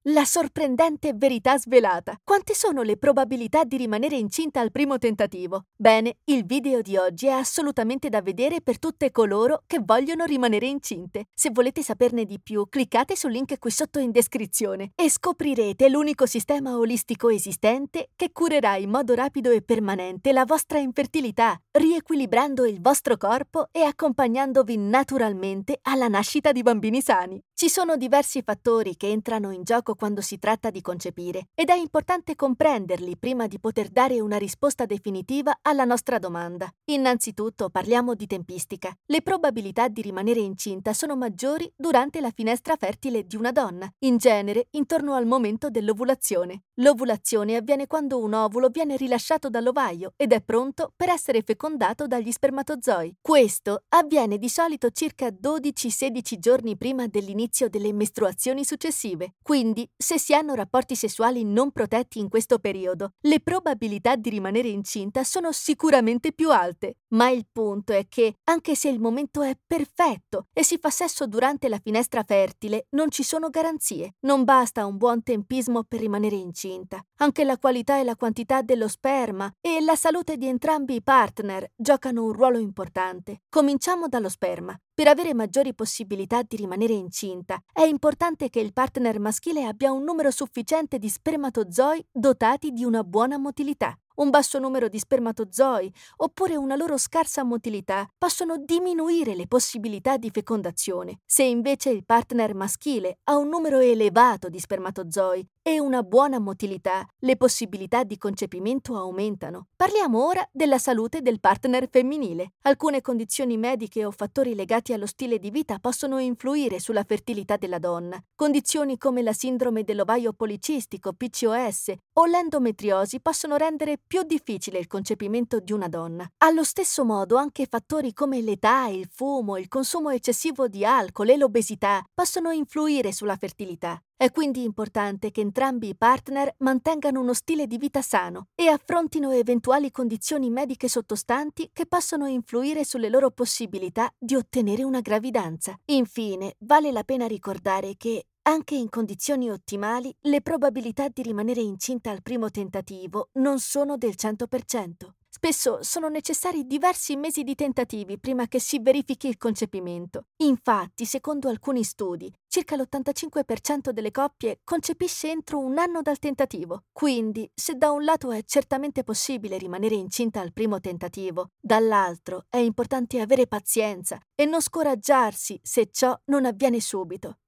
La sorprendente verità svelata. Quante sono le probabilità di rimanere incinta al primo tentativo? Bene, il video di oggi è assolutamente da vedere per tutte coloro che vogliono rimanere incinte. Se volete saperne di più, cliccate sul link qui sotto in descrizione e scoprirete l'unico sistema olistico esistente che curerà in modo rapido e permanente la vostra infertilità, riequilibrando il vostro corpo e accompagnandovi naturalmente alla nascita di bambini sani. Ci sono diversi fattori che entrano in gioco quando si tratta di concepire ed è importante comprenderli prima di poter dare una risposta definitiva alla nostra domanda. Innanzitutto parliamo di tempistica. Le probabilità di rimanere incinta sono maggiori durante la finestra fertile di una donna, in genere intorno al momento dell'ovulazione. L'ovulazione avviene quando un ovulo viene rilasciato dall'ovaio ed è pronto per essere fecondato dagli spermatozoi. Questo avviene di solito circa 12-16 giorni prima dell'inizio delle mestruazioni successive. Quindi, se si hanno rapporti sessuali non protetti in questo periodo, le probabilità di rimanere incinta sono sicuramente più alte. Ma il punto è che, anche se il momento è perfetto e si fa sesso durante la finestra fertile, non ci sono garanzie. Non basta un buon tempismo per rimanere incinta. Anche la qualità e la quantità dello sperma e la salute di entrambi i partner giocano un ruolo importante. Cominciamo dallo sperma. Per avere maggiori possibilità di rimanere incinta, è importante che il partner maschile abbia un numero sufficiente di spermatozoi dotati di una buona motilità. Un basso numero di spermatozoi oppure una loro scarsa motilità possono diminuire le possibilità di fecondazione. Se invece il partner maschile ha un numero elevato di spermatozoi e una buona motilità, le possibilità di concepimento aumentano. Parliamo ora della salute del partner femminile. Alcune condizioni mediche o fattori legati allo stile di vita possono influire sulla fertilità della donna. Condizioni come la sindrome dell'ovaio policistico, PCOS, o l'endometriosi possono rendere più difficile il concepimento di una donna. Allo stesso modo, anche fattori come l'età, il fumo, il consumo eccessivo di alcol e l'obesità possono influire sulla fertilità. È quindi importante che entrambi i partner mantengano uno stile di vita sano e affrontino eventuali condizioni mediche sottostanti che possono influire sulle loro possibilità di ottenere una gravidanza. Infine, vale la pena ricordare che anche in condizioni ottimali, le probabilità di rimanere incinta al primo tentativo non sono del 100%. Spesso sono necessari diversi mesi di tentativi prima che si verifichi il concepimento. Infatti, secondo alcuni studi, circa l'85% delle coppie concepisce entro un anno dal tentativo. Quindi, se da un lato è certamente possibile rimanere incinta al primo tentativo, dall'altro è importante avere pazienza e non scoraggiarsi se ciò non avviene subito.